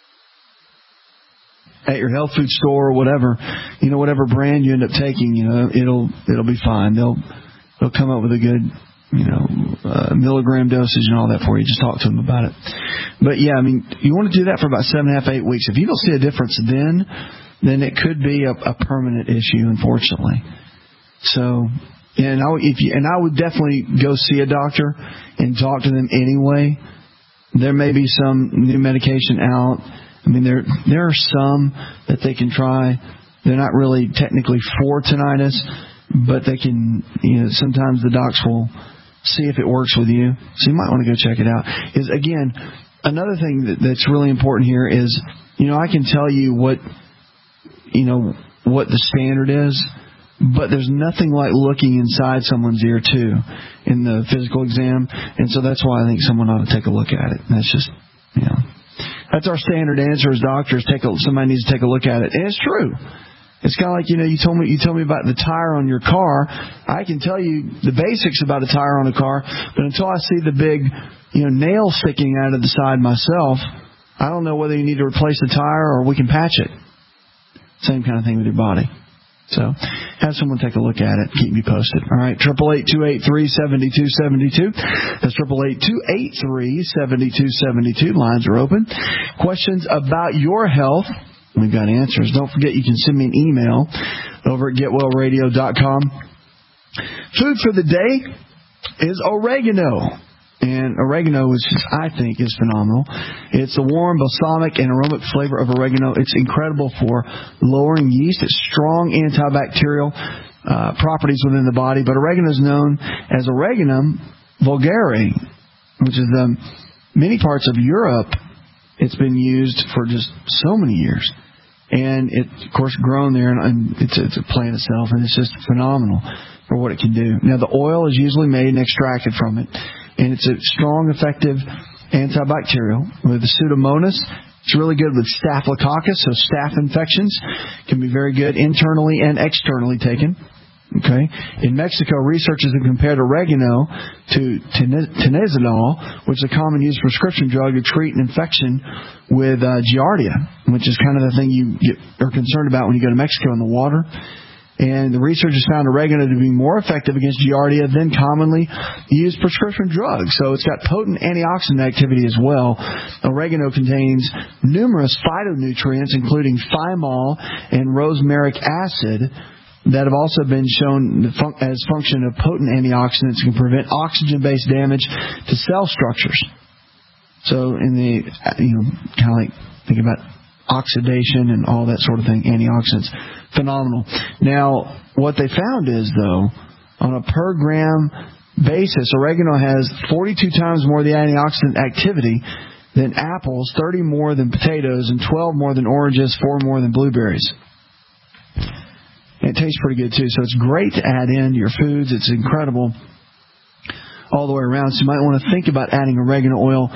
[SPEAKER 4] at your health food store or whatever, whatever brand you end up taking, it'll be fine. They'll come up with a good, milligram dosage and all that for you. Just talk to them about it. But yeah, you want to do that for about 7.5 to 8 weeks. If you don't see a difference then it could be a permanent issue, unfortunately. So, and I would definitely go see a doctor and talk to them anyway. There may be some new medication out. There are some that they can try. They're not really technically for tinnitus, but they can, sometimes the docs will see if it works with you. So you might want to go check it out. Is again, another thing that's really important here is, I can tell you what the standard is, but there's nothing like looking inside someone's ear too in the physical exam. And so that's why I think someone ought to take a look at it. That's just, that's our standard answer as doctors. Somebody needs to take a look at it. And it's true. It's kind of like, you told me about the tire on your car. I can tell you the basics about a tire on a car, but until I see the big, nail sticking out of the side myself, I don't know whether you need to replace the tire or we can patch it. Same kind of thing with your body. So have someone take a look at it. Keep me posted. All right, 888-283-7272. That's 888-283-7272. Lines are open. Questions about your health, we've got answers. Don't forget you can send me an email over at getwellradio.com. Food for the day is oregano. And oregano I think, is phenomenal. It's a warm, balsamic, and aromatic flavor of oregano. It's incredible for lowering yeast. It's strong antibacterial properties within the body. But oregano is known as Oreganum vulgare, which is many parts of Europe. It's been used for just so many years. And it's, of course, grown there, and it's a plant itself, and it's just phenomenal for what it can do. Now, the oil is usually made and extracted from it. And it's a strong, effective antibacterial. With the Pseudomonas, it's really good with Staphylococcus, so staph infections can be very good internally and externally taken. Okay. In Mexico, researchers have compared oregano to Tinazolol, which is a common used prescription drug to treat an infection with Giardia, which is kind of the thing you are concerned about when you go to Mexico in the water. And the researchers found oregano to be more effective against Giardia than commonly used prescription drugs. So it's got potent antioxidant activity as well. Oregano contains numerous phytonutrients, including thymol and rosmarinic acid, that have also been shown as function of potent antioxidants and can prevent oxygen-based damage to cell structures. So in the, kind of like think about oxidation and all that sort of thing, antioxidants. Phenomenal. Now, what they found is, though, on a per gram basis, oregano has 42 times more of the antioxidant activity than apples, 30 more than potatoes, and 12 more than oranges, 4 more than blueberries. And it tastes pretty good, too. So it's great to add in your foods. It's incredible all the way around. So you might want to think about adding oregano oil.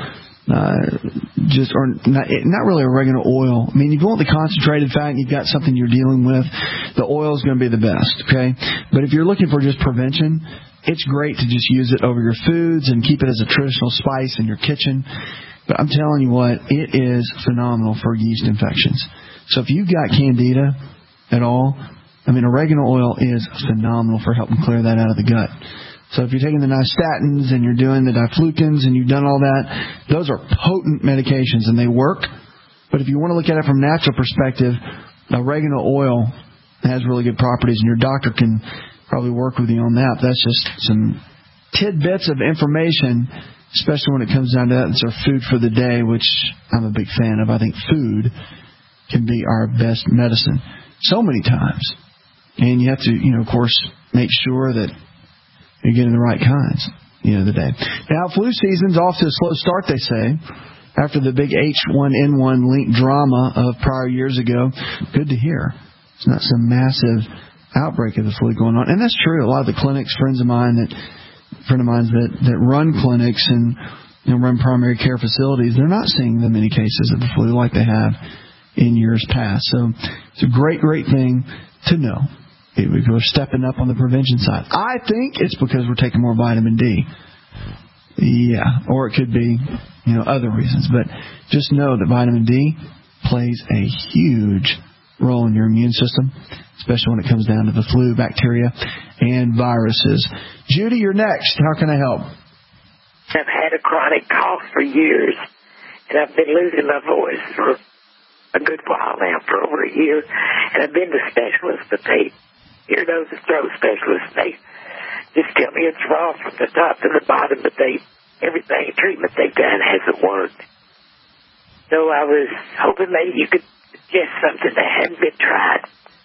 [SPEAKER 4] Not really oregano oil. I mean, if you want the concentrated fat and you've got something you're dealing with, the oil is going to be the best, okay? But if you're looking for just prevention, it's great to just use it over your foods and keep it as a traditional spice in your kitchen. But I'm telling you what, it is phenomenal for yeast infections. So if you've got candida at all, I mean, oregano oil is phenomenal for helping clear that out of the gut. So if you're taking the nystatins and you're doing the diflucans and you've done all that, those are potent medications and they work. But if you want to look at it from a natural perspective, oregano oil has really good properties, and your doctor can probably work with you on that. But that's just some tidbits of information, especially when it comes down to that. It's our food for the day, which I'm a big fan of. I think food can be our best medicine so many times. And you have to, of course, make sure that you're getting the right kinds, the day. Now, flu season's off to a slow start, they say, after the big H1N1 linked drama of prior years ago. Good to hear. It's not some massive outbreak of the flu going on. And that's true. A lot of the clinics, friends of mine that run clinics and run primary care facilities, they're not seeing the many cases of the flu like they have in years past. So it's a great, great thing to know. We're stepping up on the prevention side. I think it's because we're taking more vitamin D. Yeah, or it could be, other reasons. But just know that vitamin D plays a huge role in your immune system, especially when it comes down to the flu, bacteria, and viruses. Judy, you're next. How can I help?
[SPEAKER 20] I've had a chronic cough for years, and I've been losing my voice for a good while now, for over a year. And I've been to specialists, but ear, nose, and throat specialists, they just tell me it's raw from the top to the bottom, but everything treatment they've done hasn't worked. So I was hoping maybe you could suggest something that hadn't been tried.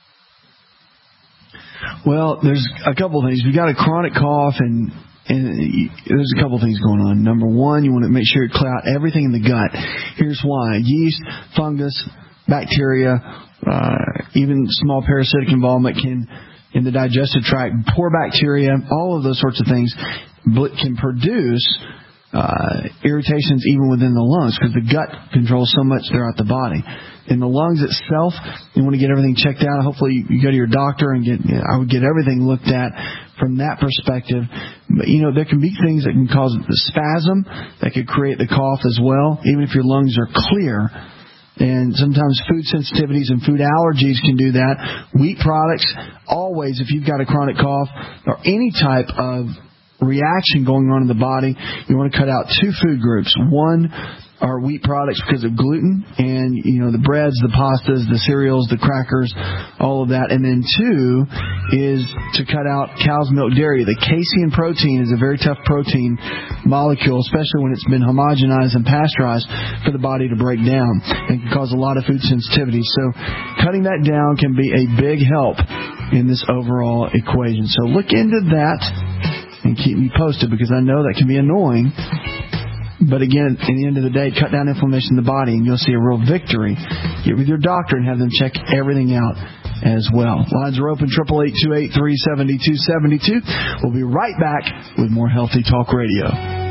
[SPEAKER 4] Well, there's a couple of things. We've got a chronic cough, and there's a couple of things going on. Number one, you want to make sure you clear out everything in the gut. Here's why. Yeast, fungus, bacteria, even small parasitic involvement in the digestive tract, poor bacteria, all of those sorts of things can produce irritations even within the lungs, because the gut controls so much throughout the body. In the lungs itself, you want to get everything checked out. Hopefully you go to your doctor and I would get everything looked at from that perspective. But, there can be things that can cause the spasm that could create the cough as well. Even if your lungs are clear, And sometimes food sensitivities and food allergies can do that. Wheat products, always, if you've got a chronic cough or any type of reaction going on in the body, you want to cut out two food groups. One are wheat products because of gluten, and the breads, the pastas, the cereals, the crackers, all of that. And then two is to cut out cow's milk dairy. The casein protein is a very tough protein molecule, especially when it's been homogenized and pasteurized for the body to break down, and can cause a lot of food sensitivity. So cutting that down can be a big help in this overall equation. So look into that and keep me posted, because I know that can be annoying. But again, at the end of the day, cut down inflammation in the body, and you'll see a real victory. Get with your doctor and have them check everything out as well. Lines are open, 888-283-7272. We'll be right back with more Healthy Talk Radio.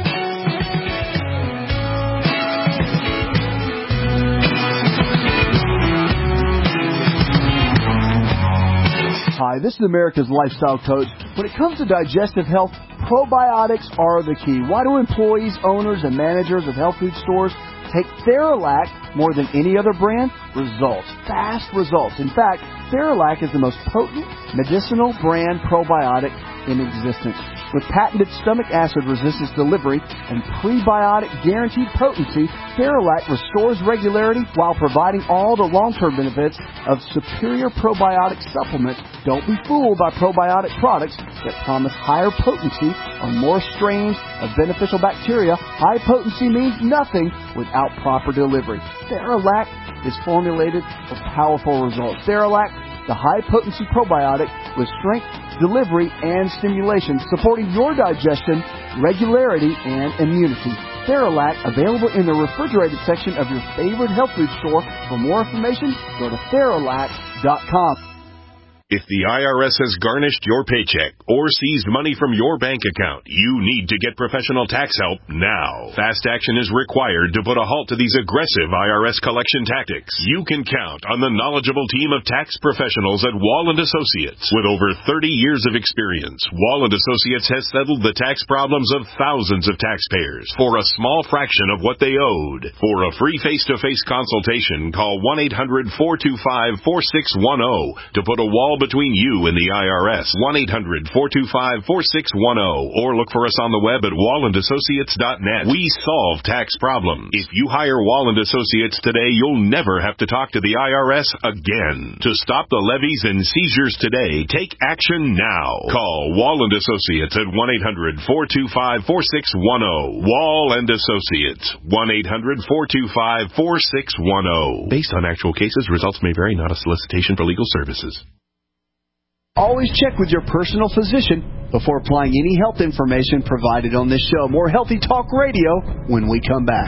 [SPEAKER 4] Hi, this is America's Lifestyle Coach. When it comes to digestive health, probiotics are the key. Why do employees, owners, and managers of health food stores take Theralac more than any other brand? Results. Fast results. In fact, Theralac is the most potent medicinal brand probiotic in existence. With patented stomach acid resistance delivery and prebiotic guaranteed potency, Theralac restores regularity while providing all the long-term benefits of superior probiotic supplement. Don't be fooled by probiotic products that promise higher potency on more strains of beneficial bacteria. High potency means nothing without proper delivery. Theralac is formulated for powerful results. Theralac, the high-potency probiotic with strength, delivery, and stimulation, supporting your digestion, regularity, and immunity. Theralac, available in the refrigerated section of your favorite health food store. For more information, go to Theralac.com.
[SPEAKER 21] If the IRS has garnished your paycheck or seized money from your bank account, you need to get professional tax help now. Fast action is required to put a halt to these aggressive IRS collection tactics. You can count on the knowledgeable team of tax professionals at Wall & Associates. With over 30 years of experience, Wall & Associates has settled the tax problems of thousands of taxpayers for a small fraction of what they owed. For a free face-to-face consultation, call 1-800-425-4610 to put a wall between you and the IRS. 1-800-425-4610, or look for us on the web at wallandassociates.net. We solve tax problems. If you hire Wall & Associates today, you'll never have to talk to the IRS again. To stop the levies and seizures today, take action now. Call Wall & Associates at 1-800-425-4610. Wall & Associates, 1-800-425-4610. Based on actual cases, results may vary, not a solicitation for legal services.
[SPEAKER 4] Always check with your personal physician before applying any health information provided on this show. More Healthy Talk Radio when we come back.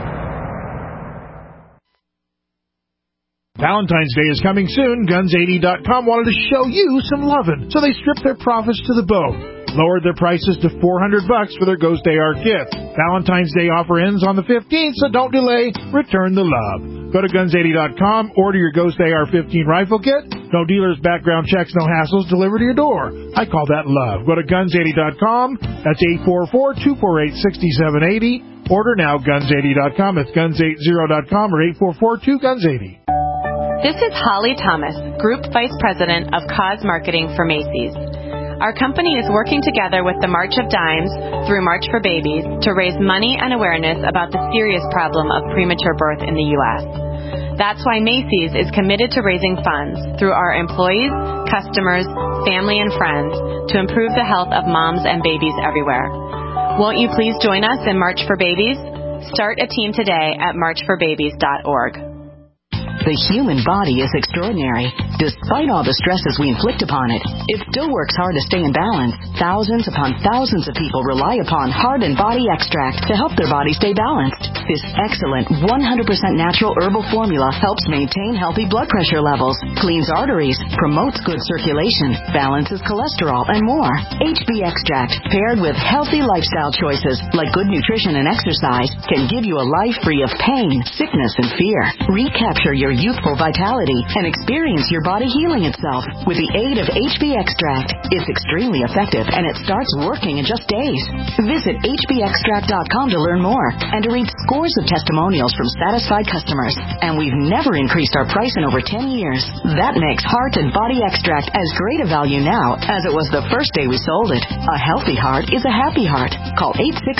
[SPEAKER 9] Valentine's Day is coming soon. Guns80.com wanted to show you some lovin', so they stripped their profits to the bone. Lowered their prices to $400 for their Ghost AR kits. Valentine's Day offer ends on the 15th, so don't delay. Return the love. Go to Guns80.com, order your Ghost AR-15 rifle kit. No dealers, background checks, no hassles, delivered to your door. I call that love. Go to Guns80.com. That's 844-248-6780. Order now, Guns80.com. That's Guns80.com or 844-2GUNS80.
[SPEAKER 22] This is Holly Thomas, Group Vice President of Cause Marketing for Macy's. Our company is working together with the March of Dimes through March for Babies to raise money and awareness about the serious problem of premature birth in the U.S. That's why Macy's is committed to raising funds through our employees, customers, family, and friends to improve the health of moms and babies everywhere. Won't you please join us in March for Babies? Start a team today at marchforbabies.org.
[SPEAKER 23] The human body is extraordinary. Despite all the stresses we inflict upon it, it still works hard to stay in balance. Thousands upon thousands of people rely upon Heart and Body Extract to help their body stay balanced. This excellent 100% natural herbal formula helps maintain healthy blood pressure levels, cleans arteries, promotes good circulation, balances cholesterol, and more. HB Extract, paired with healthy lifestyle choices like good nutrition and exercise, can give you a life free of pain, sickness, and fear. Recapture your your youthful vitality and experience your body healing itself with the aid of HB Extract. It's extremely effective and it starts working in just days. Visit hbextract.com to learn more and to read scores of testimonials from satisfied customers. And we've never increased our price in over 10 years. That makes Heart and Body Extract as great a value now as it was the first day we sold it. A healthy heart is a happy heart. Call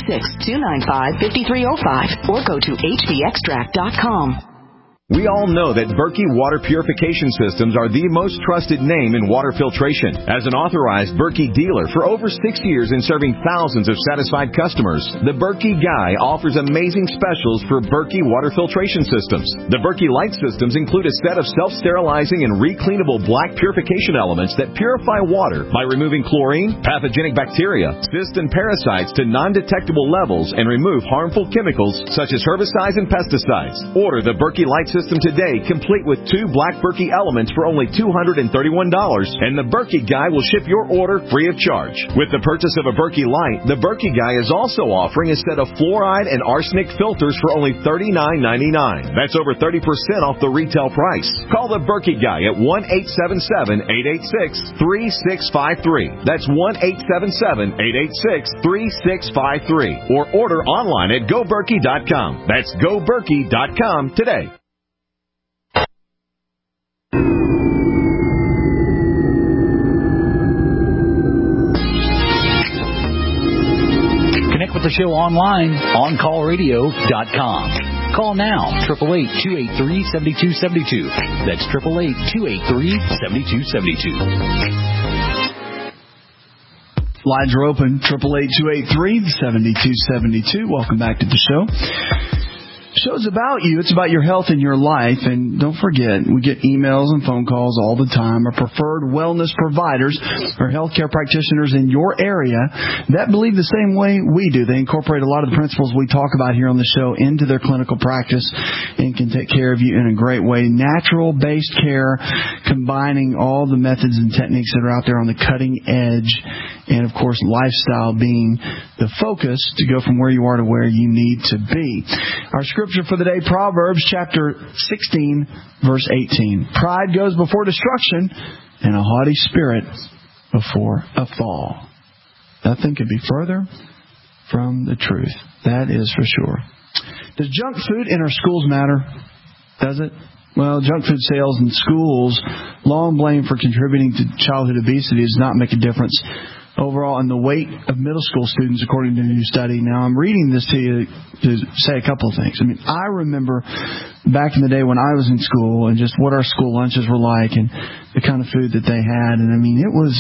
[SPEAKER 23] 866-295-5305 or go to hbextract.com.
[SPEAKER 2] We all know that Berkey Water Purification Systems are the most trusted name in water filtration. As an authorized Berkey dealer for over 6 years in serving thousands of satisfied customers, the Berkey Guy offers amazing specials for Berkey water filtration systems. The Berkey Light systems include a set of self-sterilizing and recleanable black purification elements that purify water by removing chlorine, pathogenic bacteria, cysts, and parasites to non-detectable levels and remove harmful chemicals such as herbicides and pesticides. Order the Berkey Light system today, complete with 2 black Berkey elements for only $231, and the Berkey Guy will ship your order free of charge. With the purchase of a Berkey Light, the Berkey Guy is also offering a set of fluoride and arsenic filters for only $39.99. That's over 30% off the retail price. Call the Berkey Guy at 1-877-886-3653. That's 1-877-886-3653. Or order online at GoBerkey.com. That's GoBerkey.com today.
[SPEAKER 12] Connect with the show online, OnCallRadio.com. Call now, 888-283-7272. That's 888-283-7272.
[SPEAKER 4] Lines are open, 888-283-7272. Welcome back to the show. Show's about you. It's about your health and your life. And don't forget, we get emails and phone calls all the time. Our preferred wellness providers are healthcare practitioners in your area that believe the same way we do. They incorporate a lot of the principles we talk about here on the show into their clinical practice and can take care of you in a great way. Natural-based care, combining all the methods and techniques that are out there on the cutting edge. And, of course, lifestyle being the focus to go from where you are to where you need to be. Our scripture for the day, Proverbs chapter 16, verse 18. Pride goes before destruction, and a haughty spirit before a fall. Nothing could be further from the truth. That is for sure. Does junk food in our schools matter? Does it? Well, junk food sales in schools, long blamed for contributing to childhood obesity, does not make a difference overall in the weight of middle school students, according to a new study. Now, I'm reading this to you to say a couple of things. I mean, I remember back in the day when I was in school and just what our school lunches were like and the kind of food that they had. And, I mean, it was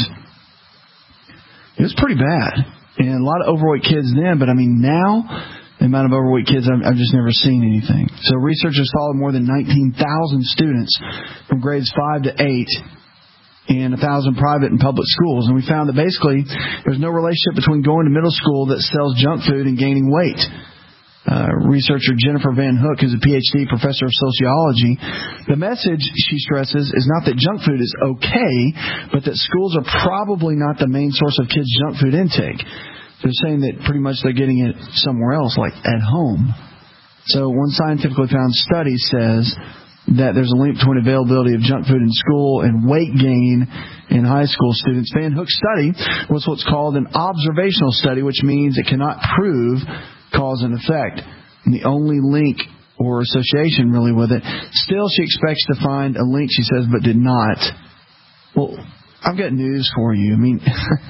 [SPEAKER 4] pretty bad. And a lot of overweight kids then, but, I mean, now the amount of overweight kids, I've just never seen anything. So researchers followed more than 19,000 students from grades 5 to 8 in 1,000 private and public schools. And we found that basically there's no relationship between going to middle school that sells junk food and gaining weight. Researcher Jennifer Van Hook, who's a PhD professor of sociology, the message, she stresses, is not that junk food is okay, but that schools are probably not the main source of kids' junk food intake. They're saying that pretty much they're getting it somewhere else, like at home. So one scientifically found study says that there's a link between availability of junk food in school and weight gain in high school students. Van Hook's study was what's called an observational study, which means it cannot prove cause and effect. And the only link or association really with it. Still, she expects to find a link, she says, but did not. Well, I've got news for you. I mean,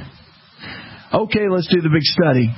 [SPEAKER 4] okay, let's do the big study.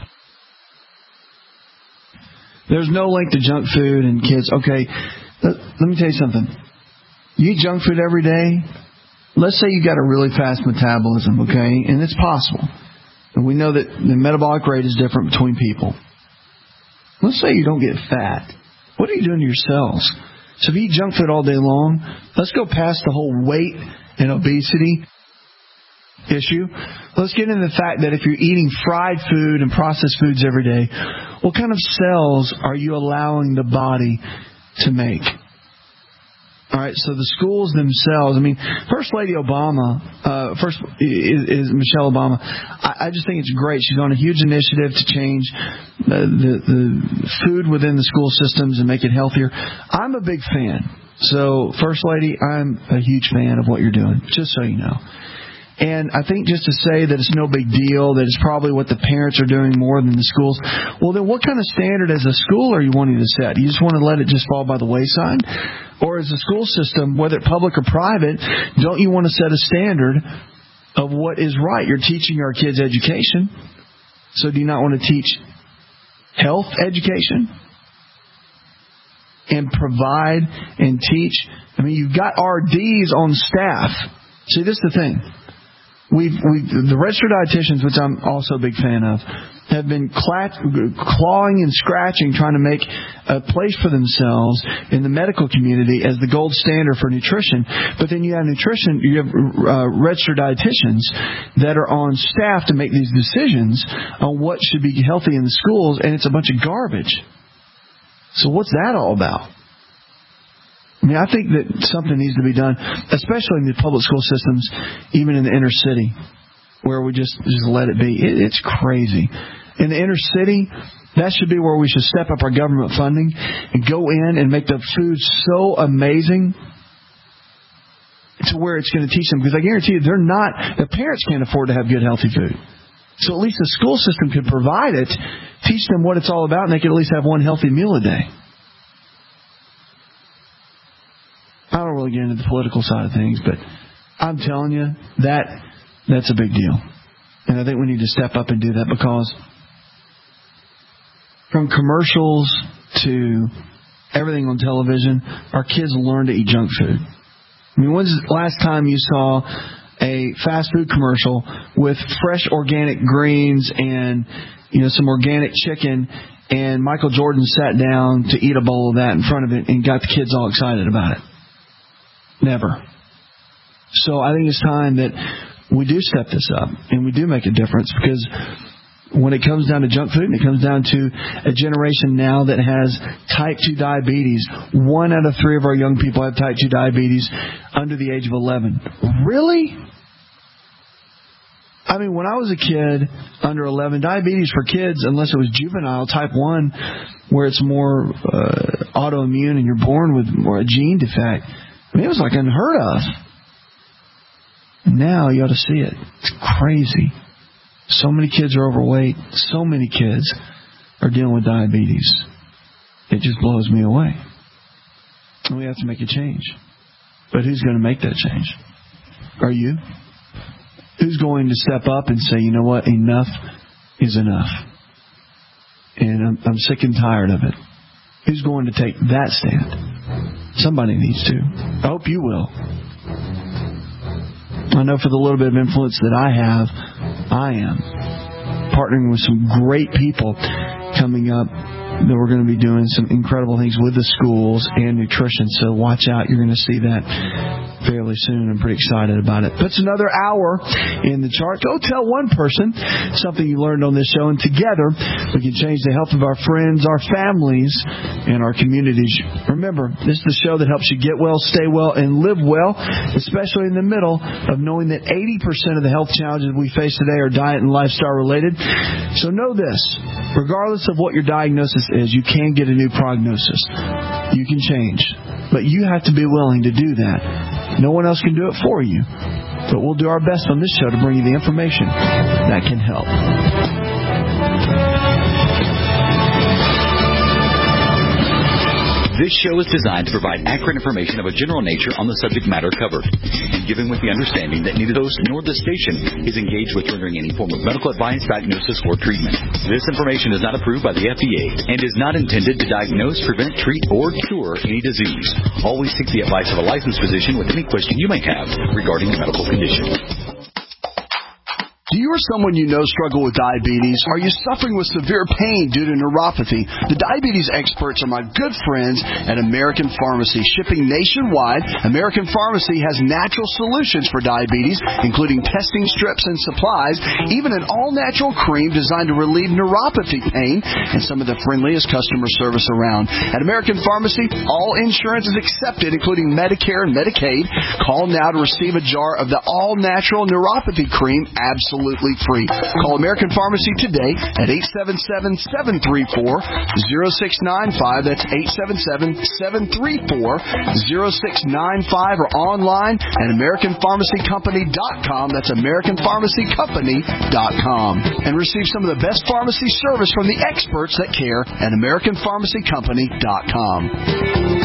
[SPEAKER 4] There's no link to junk food and kids. Okay, let me tell you something. You eat junk food every day. Let's say you got a really fast metabolism, okay? And it's possible. And we know that the metabolic rate is different between people. Let's say you don't get fat. What are you doing to your cells? So if you eat junk food all day long, let's go past the whole weight and obesity issue. Let's get into the fact that if you're eating fried food and processed foods every day, what kind of cells are you allowing the body to make? All right, so the schools themselves, I mean, First Lady Obama, is Michelle Obama. I just think it's great. She's on a huge initiative to change the food within the school systems and make it healthier. I'm a big fan. So, First Lady, I'm a huge fan of what you're doing, just so you know. And I think just to say that it's no big deal, that it's probably what the parents are doing more than the schools, well, then what kind of standard as a school are you wanting to set? You just want to let it just fall by the wayside? Or as a school system, whether public or private, don't you want to set a standard of what is right? You're teaching our kids education. So do you not want to teach health education? And provide and teach? I mean, you've got RDs on staff. See, this is the thing. The registered dietitians, which I'm also a big fan of, have been clawing and scratching, trying to make a place for themselves in the medical community as the gold standard for nutrition. But then you have registered dietitians that are on staff to make these decisions on what should be healthy in the schools, and it's a bunch of garbage. So what's that all about? I mean, I think that something needs to be done, especially in the public school systems, even in the inner city, where we just let it be. It's crazy. In the inner city, that should be where we should step up our government funding and go in and make the food so amazing to where it's going to teach them. Because I guarantee you, the parents can't afford to have good, healthy food. So at least the school system could provide it, teach them what it's all about, and they could at least have one healthy meal a day. I don't really get into the political side of things, but I'm telling you, that's a big deal. And I think we need to step up and do that, because from commercials to everything on television, our kids learn to eat junk food. I mean, when's the last time you saw a fast food commercial with fresh organic greens and, some organic chicken, and Michael Jordan sat down to eat a bowl of that in front of it and got the kids all excited about it? Never. So I think it's time that we do step this up and we do make a difference, because when it comes down to junk food and it comes down to a generation now that has type 2 diabetes, 1 out of 3 of our young people have type 2 diabetes under the age of 11. Really? I mean, when I was a kid under 11, diabetes for kids, unless it was juvenile, type 1, where it's more autoimmune and you're born with more a gene defect, I mean, it was like unheard of. Now you ought to see it. It's crazy. So many kids are overweight. So many kids are dealing with diabetes. It just blows me away. And we have to make a change. But who's going to make that change? Are you? Who's going to step up and say, you know what, enough is enough? And I'm sick and tired of it. Who's going to take that stand? Somebody needs to. I hope you will. I know for the little bit of influence that I have, I am partnering with some great people coming up that we're going to be doing some incredible things with the schools and nutrition. So watch out. You're going to see that fairly soon. I'm pretty excited about it. That's another hour in the chart. Go tell one person something you learned on this show, and together we can change the health of our friends, our families, and our communities. Remember, this is the show that helps you get well, stay well, and live well, especially in the middle of knowing that 80% of the health challenges we face today are diet and lifestyle related. So know this, regardless of what your diagnosis is, you can get a new prognosis. You can change. But you have to be willing to do that. No one else can do it for you. But we'll do our best on this show to bring you the information that can help.
[SPEAKER 12] This show is designed to provide accurate information of a general nature on the subject matter covered, and given with the understanding that neither the host nor the station is engaged with rendering any form of medical advice, diagnosis, or treatment. This information is not approved by the FDA and is not intended to diagnose, prevent, treat, or cure any disease. Always seek the advice of a licensed physician with any question you may have regarding a medical condition.
[SPEAKER 4] Do you you or someone you know struggle with diabetes? Are you suffering with severe pain due to neuropathy? The diabetes experts are my good friends at American Pharmacy. Shipping nationwide, American Pharmacy has natural solutions for diabetes, including testing strips and supplies, even an all-natural cream designed to relieve neuropathy pain, and some of the friendliest customer service around. At American Pharmacy, all insurance is accepted, including Medicare and Medicaid. Call now to receive a jar of the all-natural neuropathy cream absolutely free. Call American Pharmacy today at 877-734-0695. That's 877-734-0695 or online at AmericanPharmacyCompany.com. That's AmericanPharmacyCompany.com. And receive some of the best pharmacy service from the experts that care at AmericanPharmacyCompany.com.